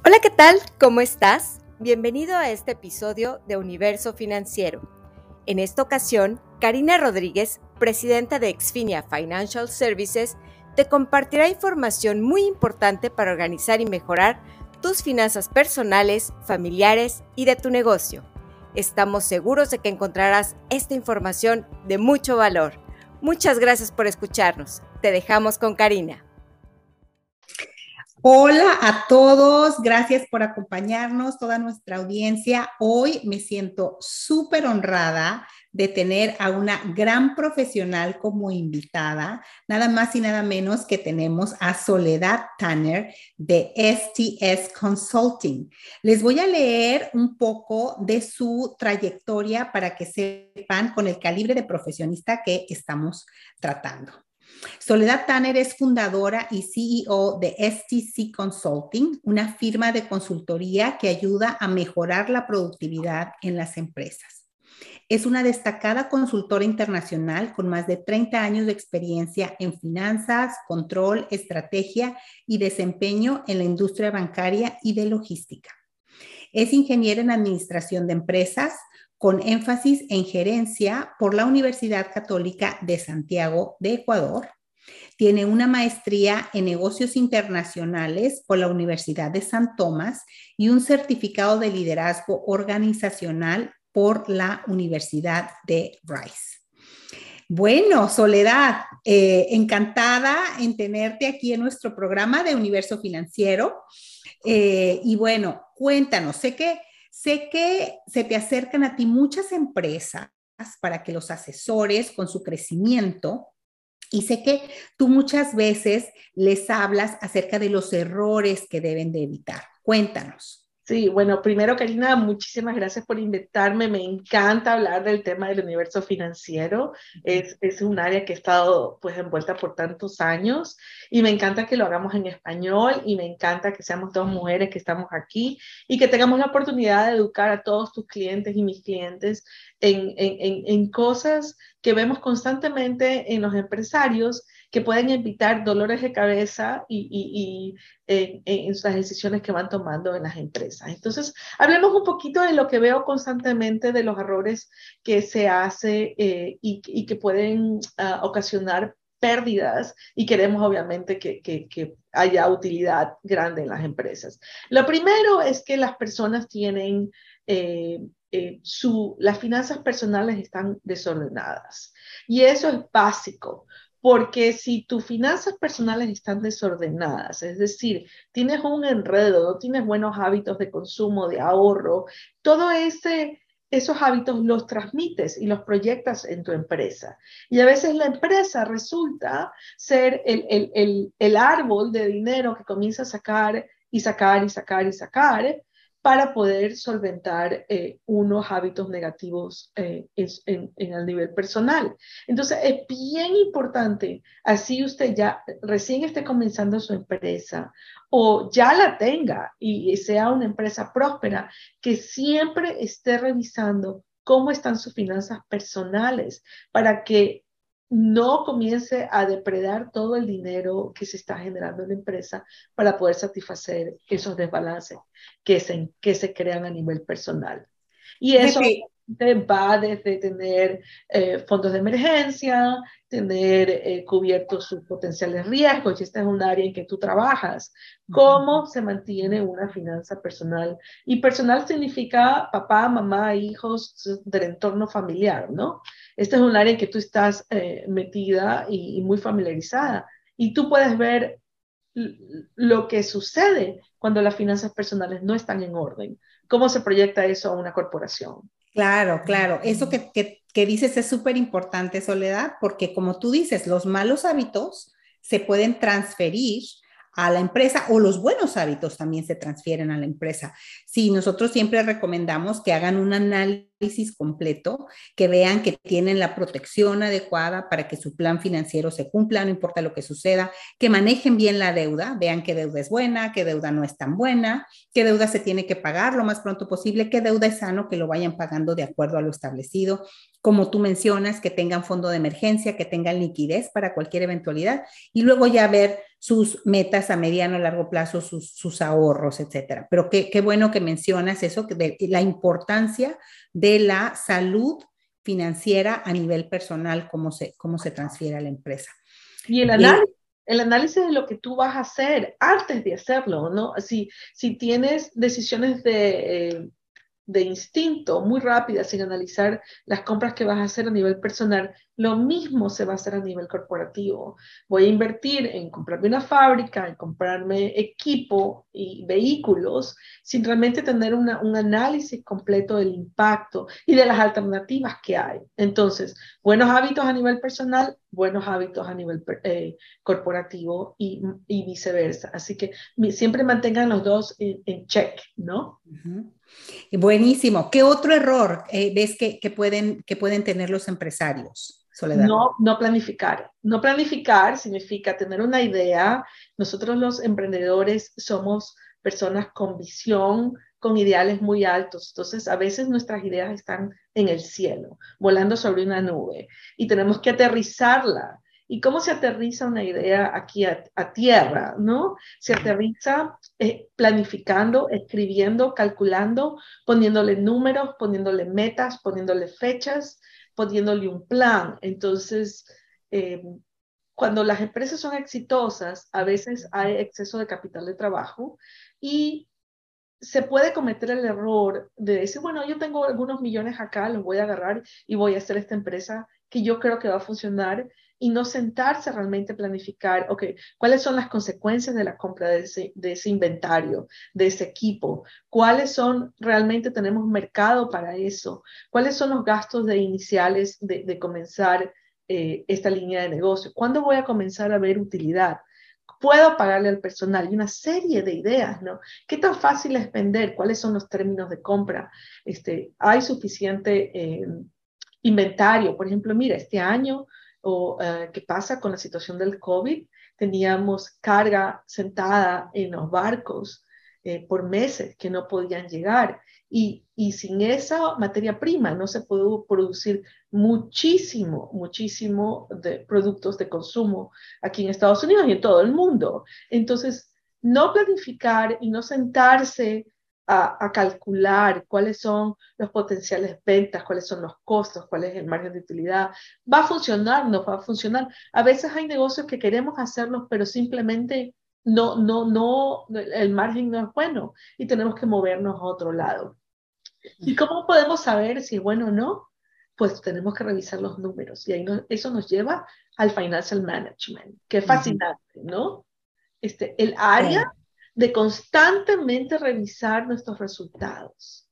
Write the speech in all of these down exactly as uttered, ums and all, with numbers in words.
Hola, ¿qué tal? ¿Cómo estás? Bienvenido a este episodio de Universo Financiero. En esta ocasión, Karina Rodríguez, presidenta de Exfinia Financial Services, te compartirá información muy importante para organizar y mejorar tus finanzas personales, familiares y de tu negocio. Estamos seguros de que encontrarás esta información de mucho valor. Muchas gracias por escucharnos. Te dejamos con Karina. Hola a todos, gracias por acompañarnos, toda nuestra audiencia. Hoy me siento súper honrada de tener a una gran profesional como invitada, nada más y nada menos que tenemos a Soledad Tanner de S T S Consulting. Les voy a leer un poco de su trayectoria para que sepan con el calibre de profesionista que estamos tratando. Soledad Tanner es fundadora y C E O de S T C Consulting, una firma de consultoría que ayuda a mejorar la productividad en las empresas. Es una destacada consultora internacional con más de treinta años de experiencia en finanzas, control, estrategia y desempeño en la industria bancaria y de logística. Es ingeniera en administración de empresas, con énfasis en gerencia por la Universidad Católica de Santiago de Ecuador. Tiene una maestría en negocios internacionales por la Universidad de San Tomás y un certificado de liderazgo organizacional por la Universidad de Rice. Bueno, Soledad, eh, encantada en tenerte aquí en nuestro programa de Universo Financiero. Eh, y bueno, cuéntanos, sé que Sé que se te acercan a ti muchas empresas para que los asesores con su crecimiento y sé que tú muchas veces les hablas acerca de los errores que deben de evitar. Cuéntanos. Sí, bueno, primero, Karina, muchísimas gracias por invitarme. Me encanta hablar del tema del universo financiero. Es, es un área que he estado pues envuelta por tantos años y me encanta que lo hagamos en español y me encanta que seamos dos mujeres que estamos aquí y que tengamos la oportunidad de educar a todos tus clientes y mis clientes en, en, en, en cosas que vemos constantemente en los empresarios que pueden evitar dolores de cabeza y, y, y en, en las decisiones que van tomando en las empresas. Entonces, hablemos un poquito de lo que veo constantemente, de los errores que se hace eh, y, y que pueden uh, ocasionar pérdidas y queremos obviamente que, que, que haya utilidad grande en las empresas. Lo primero es que las personas tienen, eh, eh, su, las finanzas personales están desordenadas y eso es básico. Porque si tus finanzas personales están desordenadas, es decir, tienes un enredo, no tienes buenos hábitos de consumo, de ahorro, todo ese, esos hábitos los transmites y los proyectas en tu empresa. Y a veces la empresa resulta ser el, el, el, el árbol de dinero que comienza a sacar y sacar y sacar y sacar para poder solventar eh, unos hábitos negativos eh, en, en el nivel personal. Entonces, es bien importante, así usted ya recién esté comenzando su empresa o ya la tenga y sea una empresa próspera, que siempre esté revisando cómo están sus finanzas personales para que no comience a depredar todo el dinero que se está generando en la empresa para poder satisfacer esos desbalances que se, que se crean a nivel personal. Y eso va desde tener eh, fondos de emergencia, tener eh, cubiertos sus potenciales riesgos, y esta es un área en que tú trabajas, cómo se mantiene una finanza personal. Y personal significa papá, mamá, hijos del entorno familiar, ¿no? Este es un área en que tú estás eh, metida y, y muy familiarizada. Y tú puedes ver lo que sucede cuando las finanzas personales no están en orden. ¿Cómo se proyecta eso a una corporación? Claro, claro. Eso que, que, que dices es súper importante, Soledad, porque como tú dices, los malos hábitos se pueden transferir a la empresa o los buenos hábitos también se transfieren a la empresa. Sí, nosotros siempre recomendamos que hagan un análisis completo, que vean que tienen la protección adecuada para que su plan financiero se cumpla, no importa lo que suceda, que manejen bien la deuda, vean qué deuda es buena, qué deuda no es tan buena, qué deuda se tiene que pagar lo más pronto posible, qué deuda es sano que lo vayan pagando de acuerdo a lo establecido. Como tú mencionas, que tengan fondo de emergencia, que tengan liquidez para cualquier eventualidad y luego ya ver sus metas a mediano, largo plazo, sus, sus ahorros, etcétera. Pero qué, qué bueno que mencionas eso, de la importancia de la salud financiera a nivel personal, cómo se, cómo se transfiere a la empresa. Y el análisis, el análisis de lo que tú vas a hacer antes de hacerlo, ¿no? Si, si tienes decisiones de... Eh, de instinto, muy rápida, sin analizar las compras que vas a hacer a nivel personal, lo mismo se va a hacer a nivel corporativo. Voy a invertir en comprarme una fábrica, en comprarme equipo y vehículos, sin realmente tener una, un análisis completo del impacto y de las alternativas que hay. Entonces, buenos hábitos a nivel personal, buenos hábitos a nivel eh, corporativo y, y viceversa. Así que siempre mantengan los dos en, en check, ¿no? Uh-huh. Buenísimo. ¿Qué otro error eh, ves que, que, pueden, que pueden tener los empresarios, Soledad? No, no planificar. No planificar significa tener una idea. Nosotros los emprendedores somos personas con visión, con ideales muy altos. Entonces, a veces nuestras ideas están en el cielo, volando sobre una nube, y tenemos que aterrizarla. ¿Y cómo se aterriza una idea aquí a, a tierra, no? Se aterriza eh, planificando, escribiendo, calculando, poniéndole números, poniéndole metas, poniéndole fechas, poniéndole un plan. Entonces, eh, cuando las empresas son exitosas, a veces hay exceso de capital de trabajo y se puede cometer el error de decir, bueno, yo tengo algunos millones acá, los voy a agarrar y voy a hacer esta empresa que yo creo que va a funcionar, y no sentarse a realmente planificar, ok, ¿cuáles son las consecuencias de la compra de ese, de ese inventario, de ese equipo? ¿Cuáles son, realmente tenemos mercado para eso? ¿Cuáles son los gastos de iniciales de, de comenzar eh, esta línea de negocio? ¿Cuándo voy a comenzar a ver utilidad? ¿Puedo pagarle al personal? Y una serie de ideas, ¿no? ¿Qué tan fácil es vender? ¿Cuáles son los términos de compra? Este, ¿hay suficiente eh, inventario? Por ejemplo, mira, este año, o uh, ¿qué pasa con la situación del COVID? Teníamos carga sentada en los barcos eh, por meses que no podían llegar. Y, y sin esa materia prima no se pudo producir muchísimo, muchísimo de productos de consumo aquí en Estados Unidos y en todo el mundo. Entonces, no planificar y no sentarse a, a calcular cuáles son los potenciales ventas, cuáles son los costos, cuál es el margen de utilidad, va a funcionar, no va a funcionar. A veces hay negocios que queremos hacerlos, pero simplemente no, no, no, el margen no es bueno y tenemos que movernos a otro lado. ¿Y cómo podemos saber si es bueno o no? Pues tenemos que revisar los números, y ahí no, eso nos lleva al financial management, que es fascinante, ¿no? Este, el área de constantemente revisar nuestros resultados.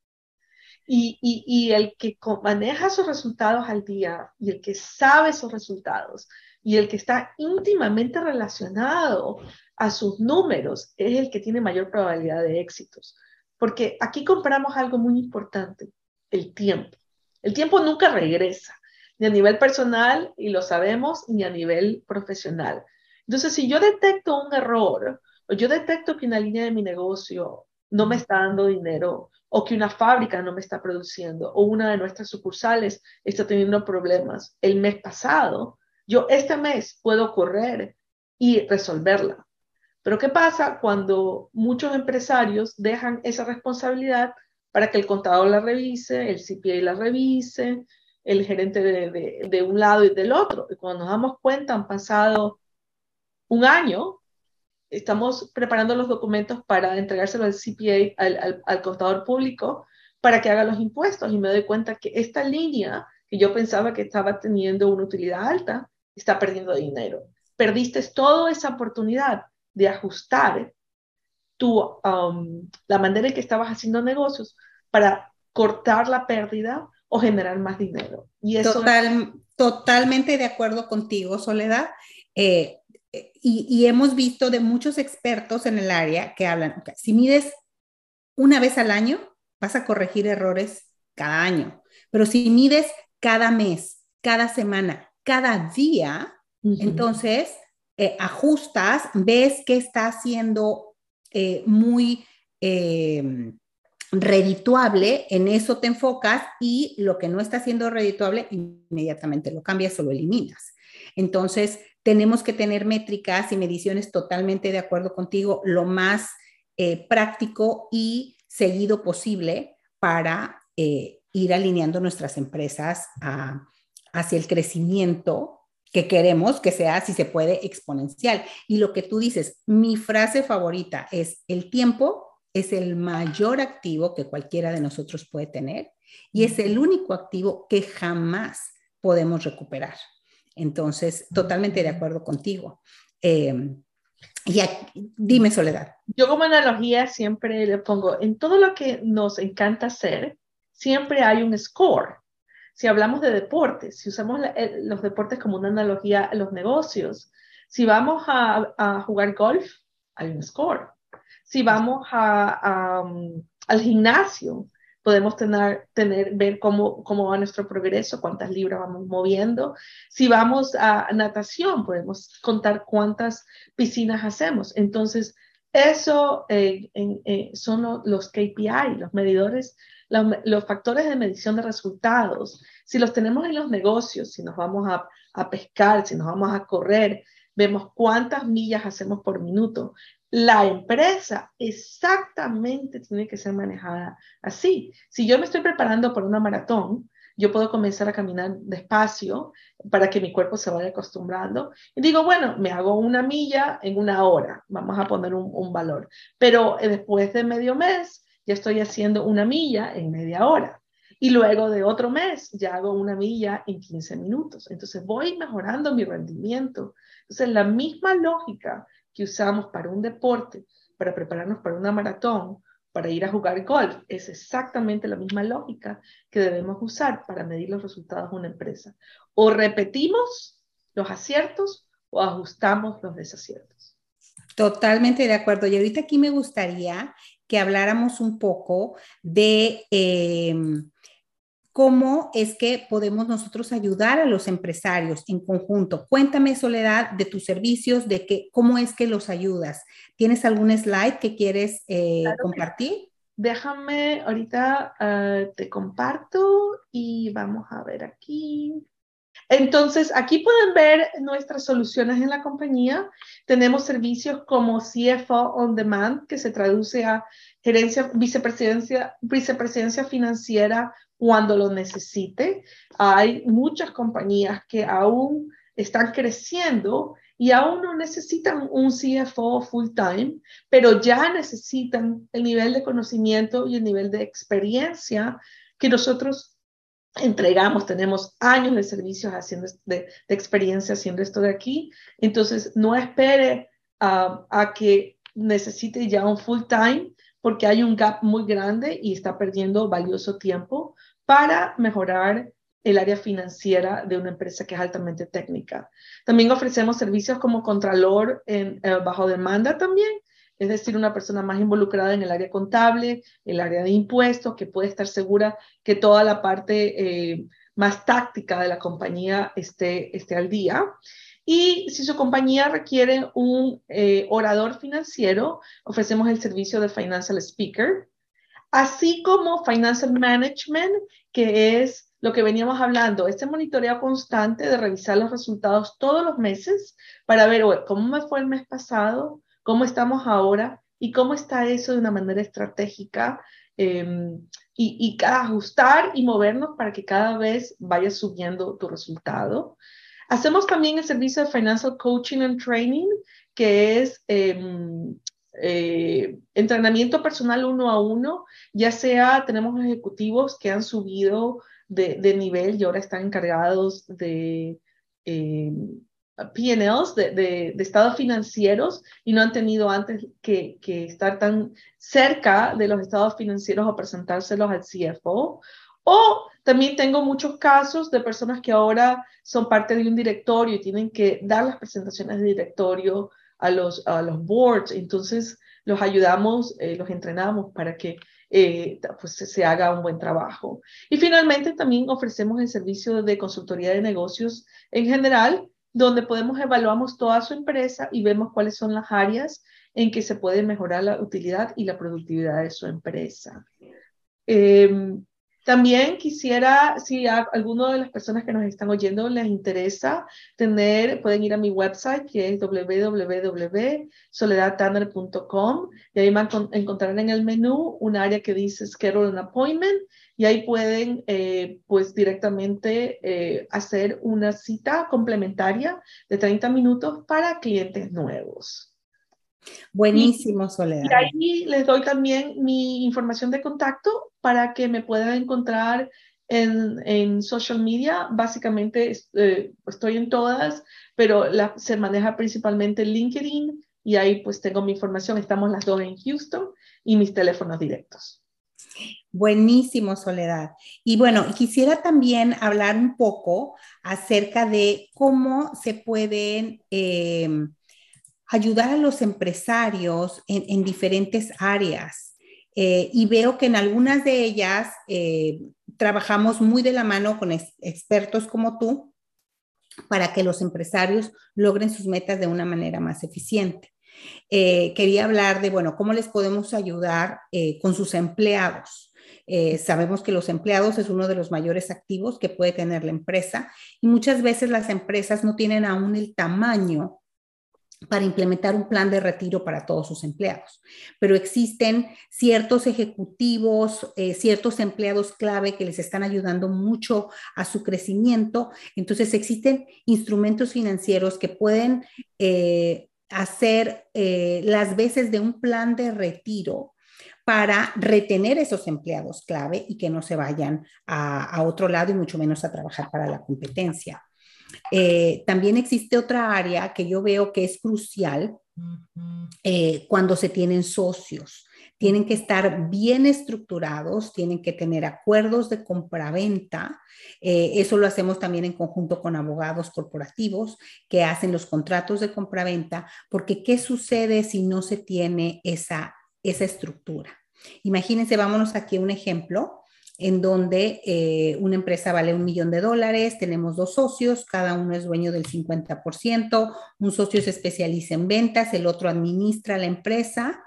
Y, y, y el que maneja esos resultados al día, y el que sabe esos resultados, y el que está íntimamente relacionado a sus números, es el que tiene mayor probabilidad de éxitos. Porque aquí compramos algo muy importante, el tiempo. El tiempo nunca regresa, ni a nivel personal, y lo sabemos, ni a nivel profesional. Entonces, si yo detecto un error, o yo detecto que una línea de mi negocio no me está dando dinero, o que una fábrica no me está produciendo, o una de nuestras sucursales está teniendo problemas el mes pasado, yo este mes puedo correr y resolverla. Pero ¿qué pasa cuando muchos empresarios dejan esa responsabilidad para que el contador la revise, el C P A la revise, el gerente de, de, de un lado y del otro? Y cuando nos damos cuenta, han pasado un año, estamos preparando los documentos para entregárselo al C P A, al, al, al contador público, para que haga los impuestos, y me doy cuenta que esta línea que yo pensaba que estaba teniendo una utilidad alta, está perdiendo dinero. Perdiste toda esa oportunidad de ajustar tu, um, la manera en que estabas haciendo negocios para cortar la pérdida o generar más dinero. Y eso Total, es... Totalmente de acuerdo contigo, Soledad. Eh, y, y hemos visto de muchos expertos en el área que hablan, okay, si mides una vez al año, vas a corregir errores cada año. Pero si mides cada mes, cada semana, cada día, uh-huh. entonces eh, ajustas, ves qué está haciendo eh, muy eh, redituable, en eso te enfocas, y lo que no está siendo redituable, inmediatamente lo cambias o lo eliminas. Entonces, tenemos que tener métricas y mediciones, totalmente de acuerdo contigo, lo más eh, práctico y seguido posible para eh, ir alineando nuestras empresas a, hacia el crecimiento que queremos que sea, si se puede, exponencial. Y lo que tú dices, mi frase favorita es: el tiempo es el mayor activo que cualquiera de nosotros puede tener y es el único activo que jamás podemos recuperar. Entonces, totalmente de acuerdo contigo. Eh, y aquí, dime, Soledad. Yo como analogía siempre le pongo, en todo lo que nos encanta hacer, siempre hay un score. Si hablamos de deportes, si usamos la, el, los deportes como una analogía a los negocios, si vamos a, a jugar golf, hay un score. Si vamos a, a, um, al gimnasio, podemos tener, tener, ver cómo, cómo va nuestro progreso, cuántas libras vamos moviendo. Si vamos a natación, podemos contar cuántas piscinas hacemos. Entonces, eso eh, eh, son los K P I, los medidores, los, los factores de medición de resultados. Si los tenemos en los negocios, si nos vamos a, a pescar, si nos vamos a correr, vemos cuántas millas hacemos por minuto. La empresa exactamente tiene que ser manejada así. Si yo me estoy preparando para una maratón, yo puedo comenzar a caminar despacio para que mi cuerpo se vaya acostumbrando. Y digo, bueno, me hago una milla en una hora, vamos a poner un, un valor. Pero después de medio mes, ya estoy haciendo una milla en media hora. Y luego de otro mes, ya hago una milla en quince minutos. Entonces voy mejorando mi rendimiento. Entonces la misma lógica que usamos para un deporte, para prepararnos para una maratón, para ir a jugar golf, es exactamente la misma lógica que debemos usar para medir los resultados de una empresa. O repetimos los aciertos o ajustamos los desaciertos. Totalmente de acuerdo. Y ahorita aquí me gustaría que habláramos un poco de eh, cómo es que podemos nosotros ayudar a los empresarios en conjunto. Cuéntame, Soledad, de tus servicios, de que, cómo es que los ayudas. ¿Tienes algún slide que quieres eh, claro compartir? Que, déjame, ahorita uh, te comparto y vamos a ver aquí. Entonces, aquí pueden ver nuestras soluciones en la compañía. Tenemos servicios como C F O On Demand, que se traduce a gerencia, vicepresidencia, vicepresidencia financiera cuando lo necesite. Hay muchas compañías que aún están creciendo y aún no necesitan un C F O full time, pero ya necesitan el nivel de conocimiento y el nivel de experiencia que nosotros entregamos. Tenemos años de servicios haciendo, de, de experiencia haciendo esto de aquí. Entonces, no espere uh, a que necesite ya un full time, porque hay un gap muy grande y está perdiendo valioso tiempo para mejorar el área financiera de una empresa que es altamente técnica. También ofrecemos servicios como contralor en, eh, bajo demanda también, es decir, una persona más involucrada en el área contable, el área de impuestos, que puede estar segura que toda la parte eh, más táctica de la compañía esté, esté al día. Y si su compañía requiere un eh, orador financiero, ofrecemos el servicio de Financial Speaker, así como Financial Management, que es lo que veníamos hablando, este monitoreo constante de revisar los resultados todos los meses para ver oye, cómo me fue el mes pasado, cómo estamos ahora y cómo está eso de una manera estratégica eh, y, y ajustar y movernos para que cada vez vaya subiendo tu resultado. Hacemos también el servicio de Financial Coaching and Training, que es eh, eh, entrenamiento personal uno a uno, ya sea tenemos ejecutivos que han subido de, de nivel y ahora están encargados de eh, P and Ls, de, de, de estados financieros, y no han tenido antes que, que estar tan cerca de los estados financieros o presentárselos al C F O. O también tengo muchos casos de personas que ahora son parte de un directorio y tienen que dar las presentaciones de directorio a los, a los boards. Entonces los ayudamos, eh, los entrenamos para que eh, pues, se haga un buen trabajo. Y finalmente también ofrecemos el servicio de consultoría de negocios en general, donde podemos evaluamos toda su empresa y vemos cuáles son las áreas en que se puede mejorar la utilidad y la productividad de su empresa. Eh, También quisiera, si a alguno de las personas que nos están oyendo les interesa tener, pueden ir a mi website que es w w w punto soledad tanner punto com y ahí van a encontrar en el menú un área que dice Schedule an Appointment y ahí pueden eh, pues directamente eh, hacer una cita complementaria de treinta minutos para clientes nuevos. Buenísimo, Y, y Soledad. ahí les doy también mi información de contacto para que me puedan encontrar en, en social media. Básicamente eh, estoy en todas, pero la, se maneja principalmente LinkedIn y ahí pues tengo mi información. Estamos las dos en Houston y mis teléfonos directos. Buenísimo, Soledad. Y bueno, quisiera también hablar un poco acerca de cómo se pueden eh, ayudar a los empresarios en, en diferentes áreas. Eh, y veo que en algunas de ellas eh, trabajamos muy de la mano con ex expertos como tú para que los empresarios logren sus metas de una manera más eficiente. Eh, quería hablar de, bueno, cómo les podemos ayudar eh, con sus empleados. Eh, sabemos que los empleados es uno de los mayores activos que puede tener la empresa y muchas veces las empresas no tienen aún el tamaño para implementar un plan de retiro para todos sus empleados. Pero existen ciertos ejecutivos, eh, ciertos empleados clave que les están ayudando mucho a su crecimiento. Entonces existen instrumentos financieros que pueden eh, hacer eh, las veces de un plan de retiro para retener esos empleados clave y que no se vayan a, a otro lado y mucho menos a trabajar para la competencia. Eh, también existe otra área que yo veo que es crucial eh, cuando se tienen socios. Tienen que estar bien estructurados, tienen que tener acuerdos de compraventa. Eh, eso lo hacemos también en conjunto con abogados corporativos que hacen los contratos de compraventa, porque ¿qué sucede si no se tiene esa, esa estructura? Imagínense, vámonos aquí a un ejemplo en donde eh, una empresa vale un millón de dólares, tenemos dos socios, cada uno es dueño del cincuenta por ciento, un socio se especializa en ventas, el otro administra la empresa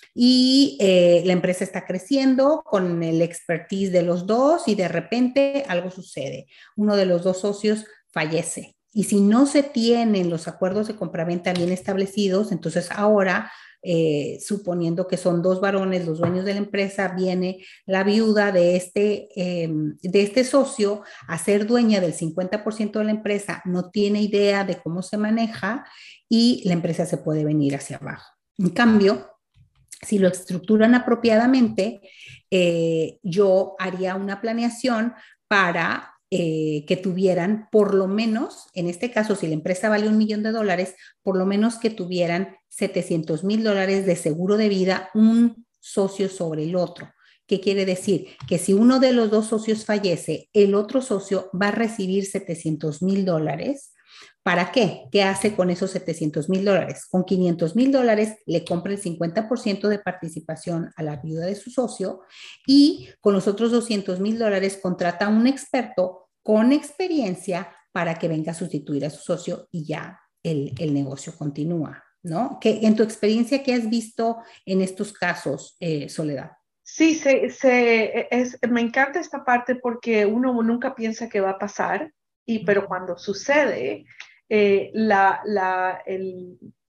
y eh, la empresa está creciendo con el expertise de los dos y de repente algo sucede, uno de los dos socios fallece. Y si no se tienen los acuerdos de compraventa bien establecidos, entonces ahora Eh, suponiendo que son dos varones, los dueños de la empresa, viene la viuda de este, eh, de este socio a ser dueña del cincuenta por ciento de la empresa, no tiene idea de cómo se maneja y la empresa se puede venir hacia abajo. En cambio, si lo estructuran apropiadamente, eh, yo haría una planeación para Eh, que tuvieran por lo menos, en este caso, si la empresa vale un millón de dólares, por lo menos que tuvieran setecientos mil dólares de seguro de vida, un socio sobre el otro. ¿Qué quiere decir? Que si uno de los dos socios fallece, el otro socio va a recibir setecientos mil dólares. ¿Para qué? ¿Qué hace con esos setecientos mil dólares? Con quinientos mil dólares le compra el cincuenta por ciento de participación a la viuda de su socio y con los otros doscientos mil dólares contrata a un experto con experiencia para que venga a sustituir a su socio y ya el, el negocio continúa, ¿no? ¿Qué, en tu experiencia, qué has visto en estos casos, eh, Soledad? Sí, se, se, es, me encanta esta parte porque uno nunca piensa que va a pasar, y, pero cuando sucede, eh, la, la, el,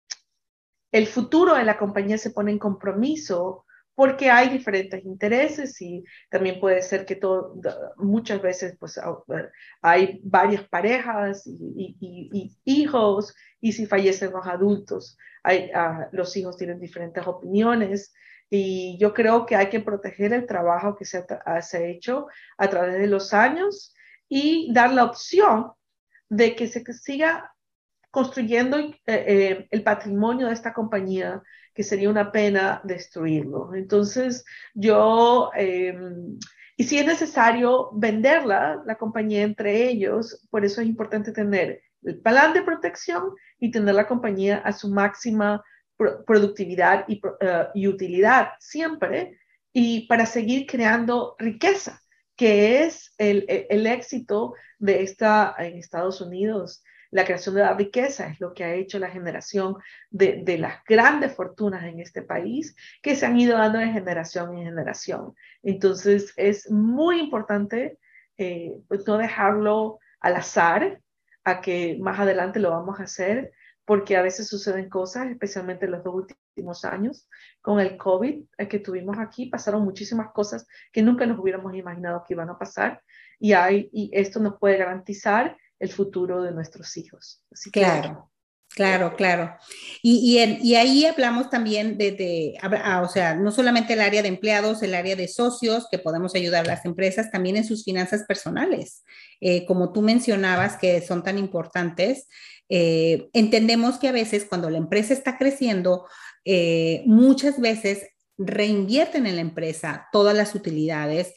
el futuro de la compañía se pone en compromiso porque hay diferentes intereses y también puede ser que todo, muchas veces pues, hay varias parejas y, y, y hijos, y si fallecen los adultos, hay, uh, los hijos tienen diferentes opiniones. Y yo creo que hay que proteger el trabajo que se ha, se ha hecho a través de los años y dar la opción de que se siga construyendo eh, eh, el patrimonio de esta compañía, que sería una pena destruirlo. Entonces, yo, eh, y si es necesario venderla, la compañía entre ellos, por eso es importante tener el plan de protección y tener la compañía a su máxima pro productividad y, uh, y utilidad siempre, y para seguir creando riqueza, que es el, el, el éxito de esta en Estados Unidos. La creación de la riqueza es lo que ha hecho la generación de, de las grandes fortunas en este país, que se han ido dando de generación en generación. Entonces, es muy importante eh, pues no dejarlo al azar, a que más adelante lo vamos a hacer, porque a veces suceden cosas, especialmente en los dos últimos años, con el COVID que tuvimos aquí, pasaron muchísimas cosas que nunca nos hubiéramos imaginado que iban a pasar, y, hay, y esto nos puede garantizar el futuro de nuestros hijos. Así que, Claro, claro, claro. Y, y, en- y ahí hablamos también de, de- habla- ah, o sea, no solamente el área de empleados, el área de socios, que podemos ayudar a las empresas, también en sus finanzas personales. Eh, como tú mencionabas, que son tan importantes, eh, entendemos que a veces cuando la empresa está creciendo, eh, muchas veces reinvierten en la empresa todas las utilidades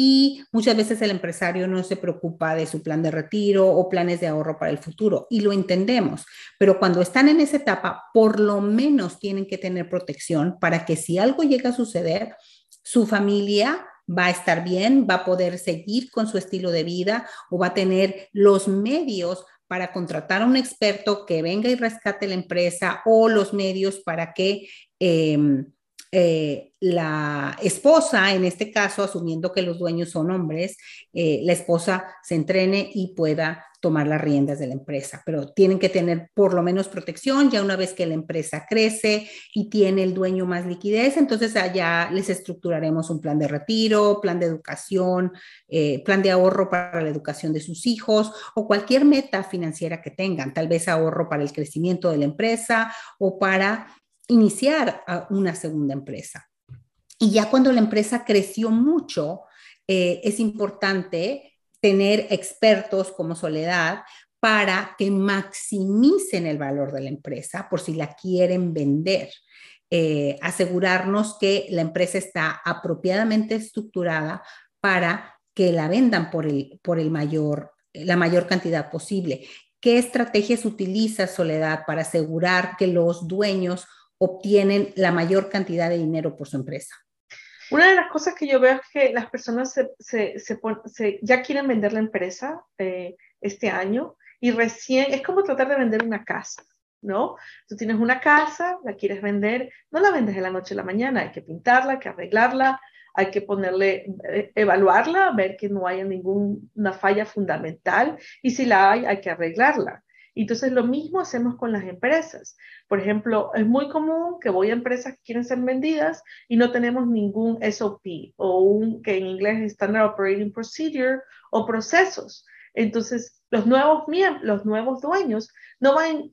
y muchas veces el empresario no se preocupa de su plan de retiro o planes de ahorro para el futuro y lo entendemos, pero cuando están en esa etapa, por lo menos tienen que tener protección para que si algo llega a suceder, su familia va a estar bien, va a poder seguir con su estilo de vida o va a tener los medios para contratar a un experto que venga y rescate la empresa o los medios para que eh, eh, la esposa, en este caso, asumiendo que los dueños son hombres, eh, la esposa se entrene y pueda tomar las riendas de la empresa, pero tienen que tener por lo menos protección. Ya una vez que la empresa crece y tiene el dueño más liquidez, entonces allá les estructuraremos un plan de retiro, plan de educación, eh, plan de ahorro para la educación de sus hijos o cualquier meta financiera que tengan, tal vez ahorro para el crecimiento de la empresa o para iniciar una segunda empresa. Y ya cuando la empresa creció mucho, eh, es importante tener expertos como Soledad para que maximicen el valor de la empresa por si la quieren vender. Eh, asegurarnos que la empresa está apropiadamente estructurada para que la vendan por el, por el mayor, la mayor cantidad posible. ¿Qué estrategias utiliza Soledad para asegurar que los dueños obtienen la mayor cantidad de dinero por su empresa? una de las cosas que yo veo es que las personas se, se, se, pon, se ya quieren vender la empresa eh, este año y recién, es como tratar de vender una casa, ¿no? Tú tienes una casa, la quieres vender, no la vendes de la noche a la mañana, hay que pintarla, hay que arreglarla, hay que ponerle, eh, evaluarla, ver que no haya ninguna falla fundamental y si la hay, hay que arreglarla. Entonces, lo mismo hacemos con las empresas. Por ejemplo, es muy común que voy a empresas que quieren ser vendidas y no tenemos ningún S O P o un que en inglés es Standard Operating Procedure o procesos. Entonces, los nuevos miembros, los nuevos dueños, no van,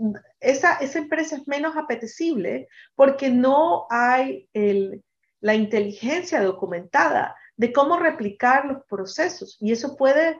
esa, esa empresa es menos apetecible porque no hay el, la inteligencia documentada de cómo replicar los procesos y eso puede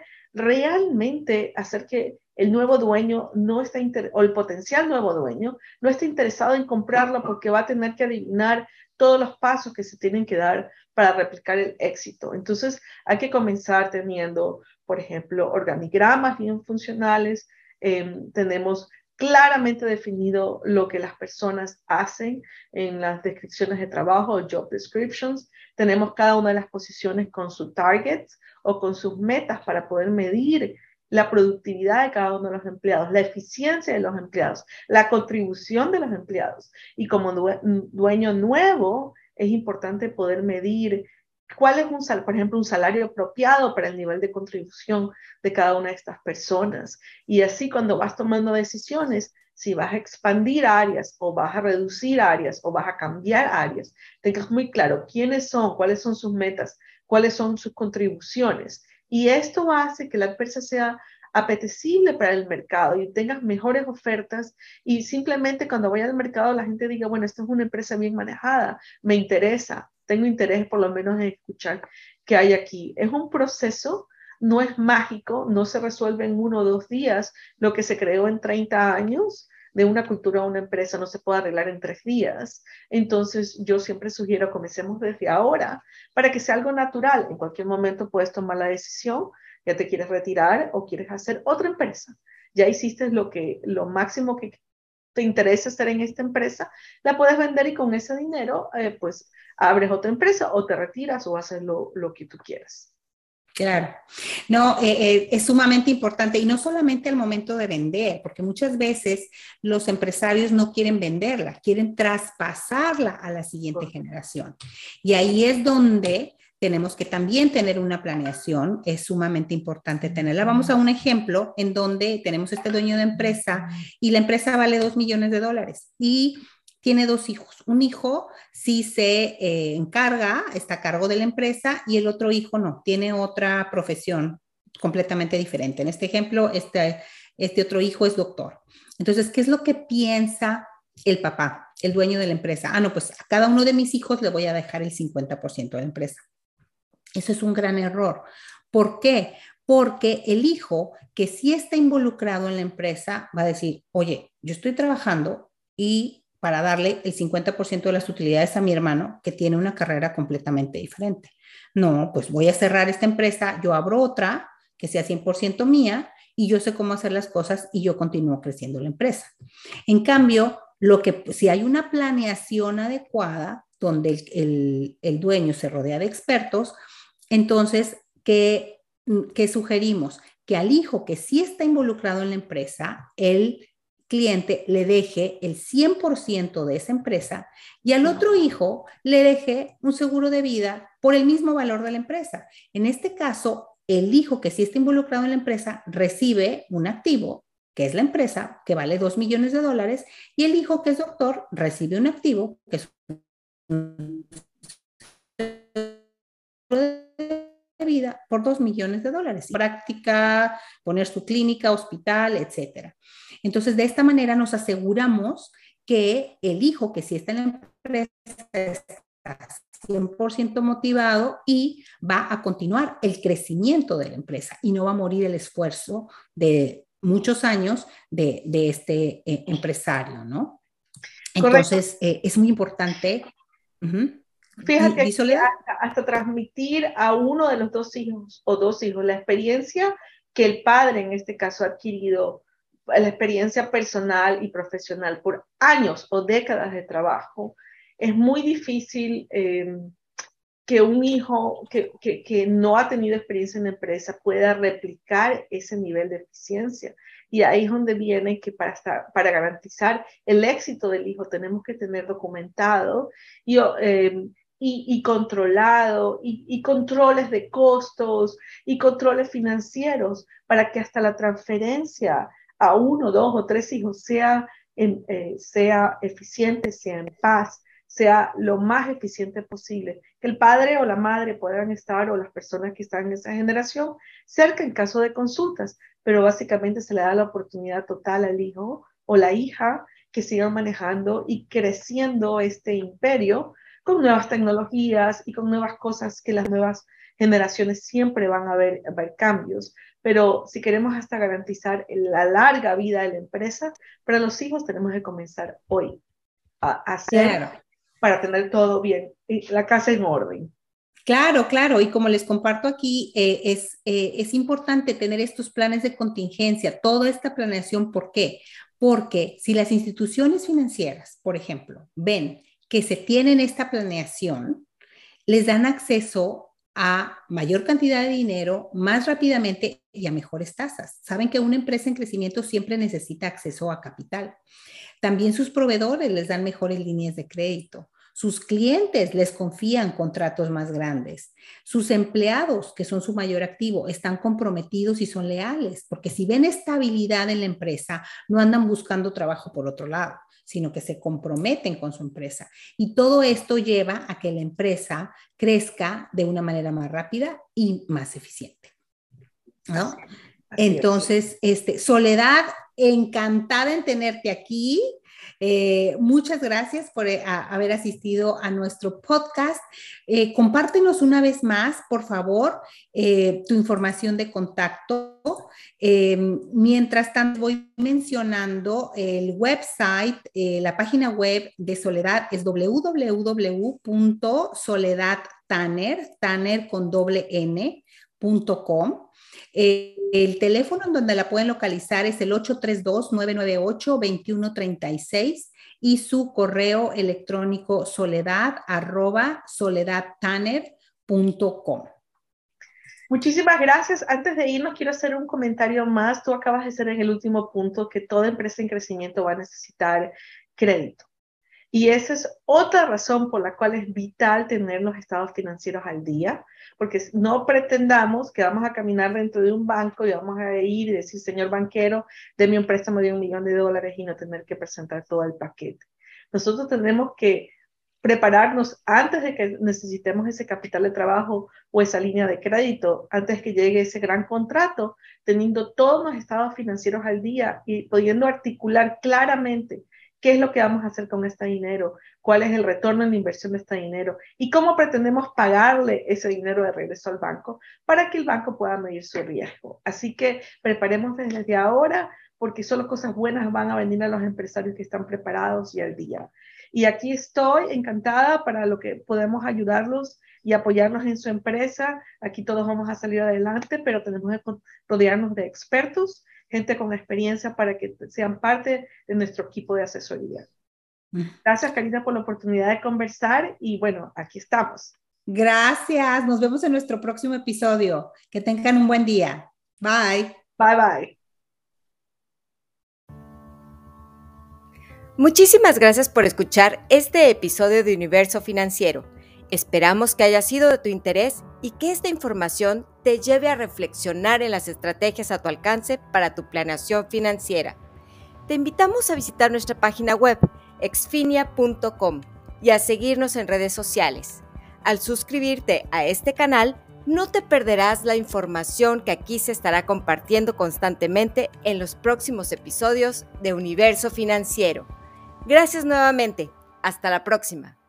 realmente hacer que el nuevo dueño no está inter- o el potencial nuevo dueño no está interesado en comprarlo porque va a tener que adivinar todos los pasos que se tienen que dar para replicar el éxito. Entonces, hay que comenzar teniendo, por ejemplo, organigramas bien funcionales. Eh, tenemos claramente definido lo que las personas hacen en las descripciones de trabajo o job descriptions. Tenemos cada una de las posiciones con sus targets o con sus metas para poder medir la productividad de cada uno de los empleados, la eficiencia de los empleados, la contribución de los empleados. Y como dueño nuevo, es importante poder medir cuál es, un sal, por ejemplo, un salario apropiado para el nivel de contribución de cada una de estas personas. Y así cuando vas tomando decisiones, si vas a expandir áreas o vas a reducir áreas o vas a cambiar áreas, tengas muy claro quiénes son, cuáles son sus metas, cuáles son sus contribuciones. Y esto hace que la empresa sea apetecible para el mercado y tengas mejores ofertas y simplemente cuando vaya al mercado la gente diga, bueno, esta es una empresa bien manejada, me interesa, tengo interés por lo menos en escuchar qué hay aquí. Es un proceso, no es mágico, no se resuelve en uno o dos días. Lo que se creó en treinta años de una cultura a una empresa no se puede arreglar en tres días. Entonces, yo siempre sugiero comencemos desde ahora para que sea algo natural. En cualquier momento puedes tomar la decisión, ya te quieres retirar o quieres hacer otra empresa. Ya hiciste lo, que, lo máximo que te interesa hacer en esta empresa, la puedes vender y con ese dinero, eh, pues, abres otra empresa o te retiras o haces lo, lo que tú quieras. Claro. No, eh, eh, es sumamente importante y no solamente al momento de vender, porque muchas veces los empresarios no quieren venderla, quieren traspasarla a la siguiente generación. Y ahí es donde tenemos que también tener una planeación, es sumamente importante tenerla. Vamos a un ejemplo en donde tenemos este dueño de empresa y la empresa vale dos millones de dólares y tiene dos hijos. Un hijo sí se eh, encarga, está a cargo de la empresa y el otro hijo no, tiene otra profesión completamente diferente. En este ejemplo, este, este otro hijo es doctor. Entonces, ¿qué es lo que piensa el papá, el dueño de la empresa? Ah, no, pues a cada uno de mis hijos le voy a dejar el cincuenta por ciento de la empresa. Eso es un gran error. ¿Por qué? Porque el hijo que sí está involucrado en la empresa va a decir, oye, yo estoy trabajando y para darle el cincuenta por ciento de las utilidades a mi hermano que tiene una carrera completamente diferente. No, pues voy a cerrar esta empresa, yo abro otra que sea cien por ciento mía y yo sé cómo hacer las cosas y yo continúo creciendo la empresa. En cambio, lo que, si hay una planeación adecuada donde el, el, el dueño se rodea de expertos, entonces, ¿qué, qué sugerimos? Que al hijo que sí está involucrado en la empresa, el cliente le deje el cien por ciento de esa empresa y al otro hijo le deje un seguro de vida por el mismo valor de la empresa. En este caso, el hijo que sí está involucrado en la empresa recibe un activo, que es la empresa, que vale dos millones de dólares, y el hijo que es doctor recibe un activo, que es un de vida por dos millones de dólares. Práctica, poner su clínica, hospital, etcétera. Entonces, de esta manera nos aseguramos que el hijo que sí está en la empresa está cien por ciento motivado y va a continuar el crecimiento de la empresa y no va a morir el esfuerzo de muchos años de, de este eh, empresario, ¿no? Entonces, eh, es muy importante. Uh-huh. Fíjate que hasta, hasta transmitir a uno de los dos hijos o dos hijos la experiencia que el padre en este caso ha adquirido, la experiencia personal y profesional por años o décadas de trabajo, es muy difícil eh, que un hijo que, que, que no ha tenido experiencia en la empresa pueda replicar ese nivel de eficiencia. Y ahí es donde viene que para, estar, para garantizar el éxito del hijo tenemos que tener documentado y, eh, y, y controlado y, y controles de costos y controles financieros para que hasta la transferencia a uno, dos o tres hijos sea, eh, sea eficiente, sea en paz, sea lo más eficiente posible, que el padre o la madre puedan estar o las personas que están en esa generación cerca en caso de consultas, pero básicamente se le da la oportunidad total al hijo o la hija que sigan manejando y creciendo este imperio con nuevas tecnologías y con nuevas cosas que las nuevas generaciones siempre van a ver, a ver cambios. Pero si queremos hasta garantizar la larga vida de la empresa, para los hijos tenemos que comenzar hoy a hacer claro. Para tener todo bien, la casa en orden. Claro, claro, y como les comparto aquí, eh, es, eh, es importante tener estos planes de contingencia, toda esta planeación. ¿Por qué? Porque si las instituciones financieras, por ejemplo, ven que se tienen esta planeación, les dan acceso a mayor cantidad de dinero más rápidamente y a mejores tasas. Saben que una empresa en crecimiento siempre necesita acceso a capital. También sus proveedores les dan mejores líneas de crédito. Sus clientes les confían contratos más grandes. Sus empleados, que son su mayor activo, están comprometidos y son leales, porque si ven estabilidad en la empresa, no andan buscando trabajo por otro lado, sino que se comprometen con su empresa. Y todo esto lleva a que la empresa crezca de una manera más rápida y más eficiente, ¿no? Así, así Entonces, es. este, Soledad, encantada en tenerte aquí. Eh, muchas gracias por eh, a, haber asistido a nuestro podcast. Eh, compártenos una vez más, por favor, eh, tu información de contacto. Eh, mientras tanto, voy mencionando el website, eh, la página web de Soledad es doble u doble u doble u punto soledad tanner, tanner con doble n, punto com. Eh, el teléfono en donde la pueden localizar es el ocho tres dos, nueve nueve ocho, dos uno tres seis y su correo electrónico soledad arroba soledad tanner punto com. Muchísimas gracias. Antes de irnos, quiero hacer un comentario más. Tú acabas de decir en el último punto que toda empresa en crecimiento va a necesitar crédito. Y esa es otra razón por la cual es vital tener los estados financieros al día, porque no pretendamos que vamos a caminar dentro de un banco y vamos a ir y decir, señor banquero, deme un préstamo de un millón de dólares y no tener que presentar todo el paquete. Nosotros tenemos que prepararnos antes de que necesitemos ese capital de trabajo o esa línea de crédito, antes que llegue ese gran contrato, teniendo todos los estados financieros al día y pudiendo articular claramente qué es lo que vamos a hacer con este dinero, cuál es el retorno en la inversión de este dinero y cómo pretendemos pagarle ese dinero de regreso al banco para que el banco pueda medir su riesgo. Así que preparemos desde ahora, porque solo cosas buenas van a venir a los empresarios que están preparados y al día. Y aquí estoy encantada para lo que podemos ayudarlos y apoyarnos en su empresa. Aquí todos vamos a salir adelante, pero tenemos que rodearnos de expertos, gente con experiencia para que sean parte de nuestro equipo de asesoría. Gracias, Karina, por la oportunidad de conversar y bueno, aquí estamos. Gracias, nos vemos en nuestro próximo episodio. Que tengan un buen día. Bye. Bye, bye. Muchísimas gracias por escuchar este episodio de Universo Financiero. Esperamos que haya sido de tu interés y que esta información te lleve a reflexionar en las estrategias a tu alcance para tu planeación financiera. Te invitamos a visitar nuestra página web exfinia punto com y a seguirnos en redes sociales. Al suscribirte a este canal, no te perderás la información que aquí se estará compartiendo constantemente en los próximos episodios de Universo Financiero. Gracias nuevamente. Hasta la próxima.